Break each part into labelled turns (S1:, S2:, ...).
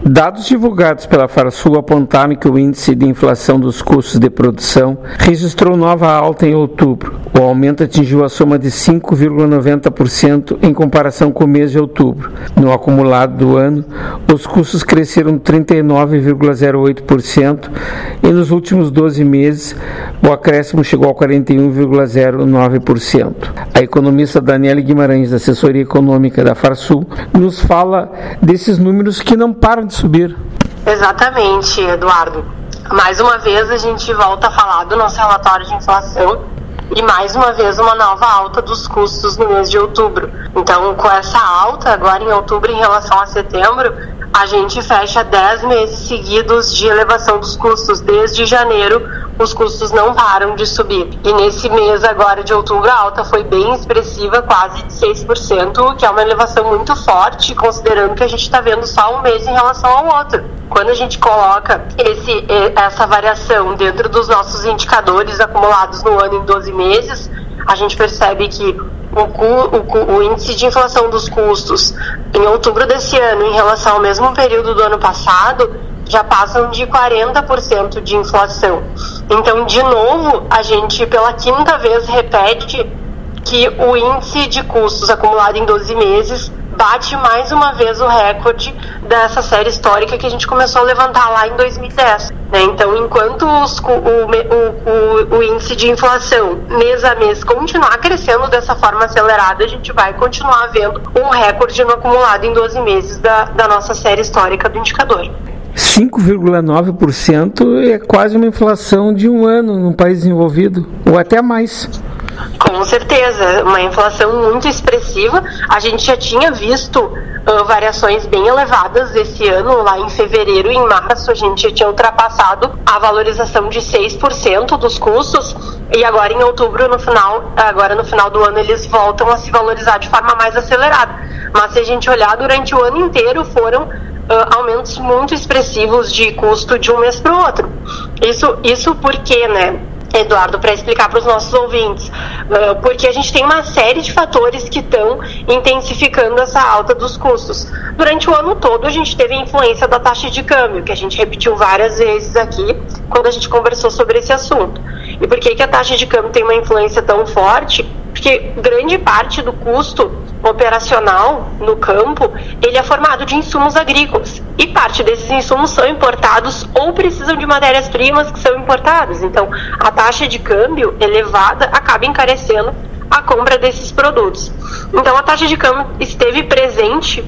S1: Dados divulgados pela Farsul apontaram que o índice de inflação dos custos de produção registrou nova alta em outubro. O aumento atingiu a soma de 5,90% em comparação com o mês de outubro. No acumulado do ano, os custos cresceram 39,08% e nos últimos 12 meses o acréscimo chegou a 41,09%. A economista Daniele Guimarães, da assessoria econômica da Farsul, nos fala desses números que não param de subir.
S2: Exatamente, Eduardo. Mais uma vez a gente volta a falar do nosso relatório de inflação e mais uma vez uma nova alta dos custos no mês de outubro. Então, com essa alta agora em outubro em relação a setembro, a gente fecha 10 meses seguidos de elevação dos custos. Desde janeiro, os custos não param de subir. E nesse mês agora de outubro, a alta foi bem expressiva, quase de 6%, que é uma elevação muito forte, considerando que a gente está vendo só um mês em relação ao outro. Quando a gente coloca essa variação dentro dos nossos indicadores acumulados no ano em 12 meses, a gente percebe que o índice de inflação dos custos em outubro desse ano em relação ao mesmo período do ano passado já passam de 40% de inflação. Então, de novo, a gente pela quinta vez repete que o índice de custos acumulado em 12 meses bate mais uma vez o recorde dessa série histórica que a gente começou a levantar lá em 2010. Então, enquanto o índice de inflação mês a mês continuar crescendo dessa forma acelerada, a gente vai continuar vendo um recorde no acumulado em 12 meses da nossa série histórica do indicador.
S1: 5,9% é quase uma inflação de um ano num país desenvolvido, ou até mais.
S2: Com certeza, uma inflação muito expressiva. A gente já tinha visto variações bem elevadas esse ano. Lá em fevereiro e em março a gente já tinha ultrapassado a valorização de 6% dos custos, e agora em outubro, no final do ano, eles voltam a se valorizar de forma mais acelerada. Mas se a gente olhar durante o ano inteiro, foram aumentos muito expressivos de custo de um mês para o outro. Isso porque, Eduardo, para explicar para os nossos ouvintes, porque a gente tem uma série de fatores que estão intensificando essa alta dos custos. Durante o ano todo a gente teve a influência da taxa de câmbio, que a gente repetiu várias vezes aqui quando a gente conversou sobre esse assunto. E por que a taxa de câmbio tem uma influência tão forte? Porque grande parte do custo operacional no campo, ele é formado de insumos agrícolas, e parte desses insumos são importados ou precisam de matérias-primas que são importadas. Então, a taxa de câmbio elevada acaba encarecendo a compra desses produtos. Então, a taxa de câmbio esteve presente,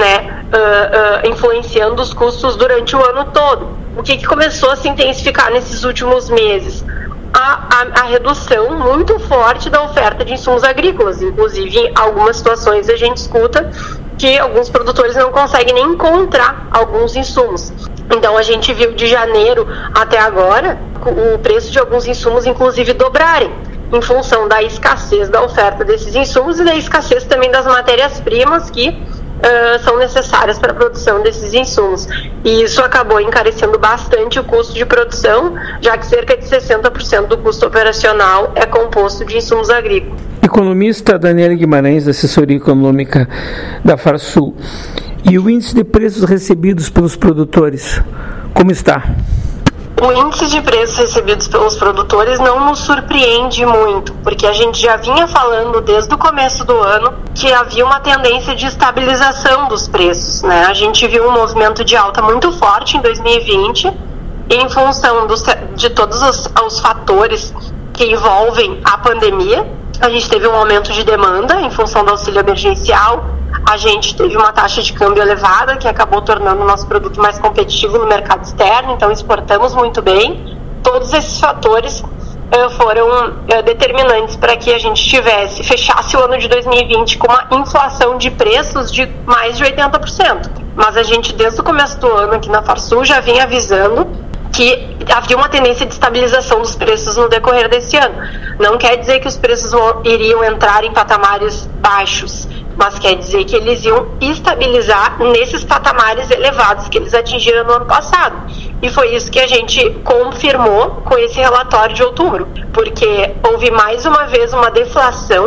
S2: influenciando os custos durante o ano todo. O que começou a se intensificar nesses últimos meses? A redução muito forte da oferta de insumos agrícolas. Inclusive, em algumas situações a gente escuta que alguns produtores não conseguem nem encontrar alguns insumos. Então, a gente viu de janeiro até agora o preço de alguns insumos, inclusive, dobrarem, em função da escassez da oferta desses insumos e da escassez também das matérias-primas que são necessárias para a produção desses insumos. E isso acabou encarecendo bastante o custo de produção, já que cerca de 60% do custo operacional é composto de insumos agrícolas.
S1: Economista Daniele Guimarães, da assessoria econômica da Farsul. E o índice de preços recebidos pelos produtores, como está?
S2: O índice de preços recebidos pelos produtores não nos surpreende muito, porque a gente já vinha falando desde o começo do ano que havia uma tendência de estabilização dos preços, A gente viu um movimento de alta muito forte em 2020, em função de todos os fatores que envolvem a pandemia. A gente teve um aumento de demanda em função do auxílio emergencial, a gente teve uma taxa de câmbio elevada que acabou tornando o nosso produto mais competitivo no mercado externo, então exportamos muito bem. Todos esses fatores foram determinantes para que a gente fechasse o ano de 2020 com uma inflação de preços de mais de 80%. Mas a gente, desde o começo do ano aqui na Farsul, já vinha avisando que havia uma tendência de estabilização dos preços no decorrer desse ano. Não quer dizer que os preços iriam entrar em patamares baixos, mas quer dizer que eles iam estabilizar nesses patamares elevados que eles atingiram no ano passado. E foi isso que a gente confirmou com esse relatório de outubro, porque houve mais uma vez uma deflação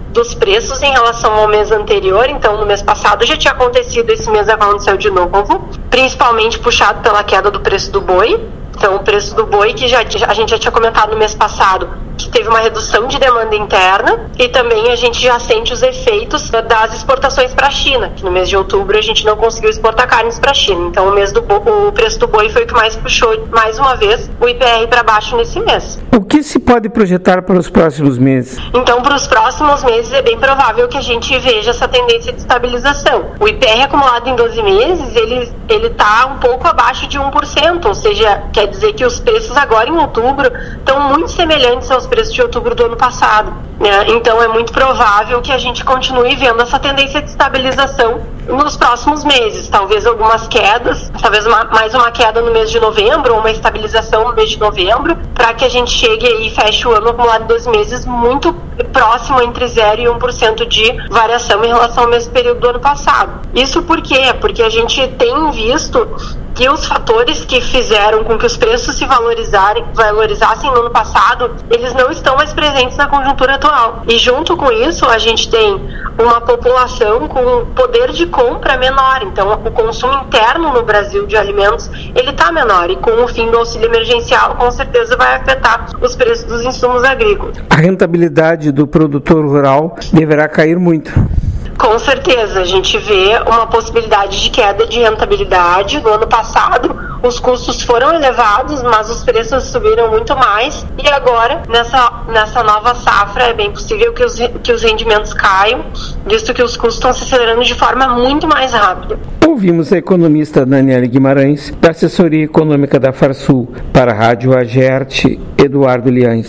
S2: dos preços em relação ao mês anterior. Então, no mês passado já tinha acontecido, esse mês aconteceu de novo, principalmente puxado pela queda do preço do boi. Então, o preço do boi, que a gente já tinha comentado no mês passado, que teve uma redução de demanda interna, e também a gente já sente os efeitos das exportações para a China, que no mês de outubro a gente não conseguiu exportar carnes para a China. Então, o preço do boi foi o que mais puxou, mais uma vez, o IPR para baixo nesse mês.
S1: O que se pode projetar para os próximos meses?
S2: Então, para os próximos meses é bem provável que a gente veja essa tendência de estabilização. O IPR acumulado em 12 meses, ele está um pouco abaixo de 1%, ou seja, quer dizer que os preços agora em outubro estão muito semelhantes aos preços de outubro do ano passado, né? Então é muito provável que a gente continue vendo essa tendência de estabilização nos próximos meses, talvez algumas quedas, talvez mais uma queda no mês de novembro, ou uma estabilização no mês de novembro, para que a gente chegue aí e feche o ano acumulado em 12 meses muito próximo, entre 0% e 1% de variação em relação ao mesmo período do ano passado. Isso por quê? Porque a gente tem visto que os fatores que fizeram com que os preços se valorizassem no ano passado, eles não estão mais presentes na conjuntura atual. E junto com isso, a gente tem uma população com poder de compra menor. Então, o consumo interno no Brasil de alimentos, ele está menor. E com o fim do auxílio emergencial, com certeza vai afetar os preços dos insumos agrícolas.
S1: A rentabilidade do produtor rural deverá cair muito.
S2: Com certeza, a gente vê uma possibilidade de queda de rentabilidade. No ano passado, os custos foram elevados, mas os preços subiram muito mais. E agora, nessa nova safra, é bem possível que os rendimentos caiam, visto que os custos estão se acelerando de forma muito mais rápida.
S1: Ouvimos a economista Daniele Guimarães, da assessoria econômica da Farsul, para a Rádio Agerte, Eduardo Liães.